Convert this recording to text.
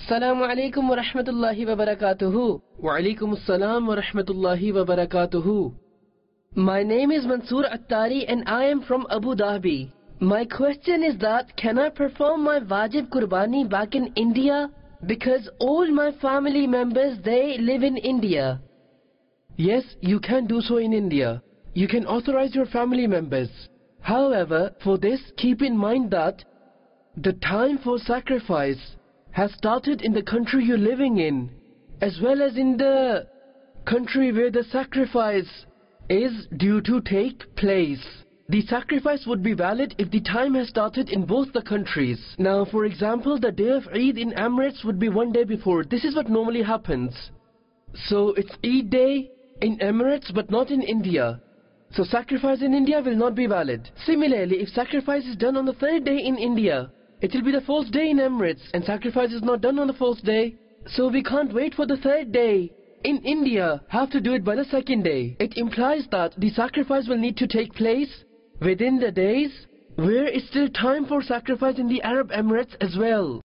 Assalamu alaikum wa rahmatullahi wa barakatuhu. Wa alaikum assalam wa rahmatullahi wa barakatuhu. My name is Mansoor Attari and I am from Abu Dhabi. My question is that can I perform my Wajib Qurbani back in India? Because all my family members, they live in India. Yes, you can do so in India. You can authorize your family members. However, for this, keep in mind that the time for sacrifice has started in the country you're living in, as well as in the country where the sacrifice is due to take place. The sacrifice would be valid if the time has started in both the countries. Now, for example, the day of Eid in Emirates would be one day before. This is what normally happens. So it's Eid day in Emirates but not in India. So sacrifice in India will not be valid. Similarly, if sacrifice is done on the third day in India, it will be the fourth day in Emirates and sacrifice is not done on the fourth day. So we can't wait for the third day. In India, have to do it by the second day. It implies that the sacrifice will need to take place within the days where it's still time for sacrifice in the Arab Emirates as well.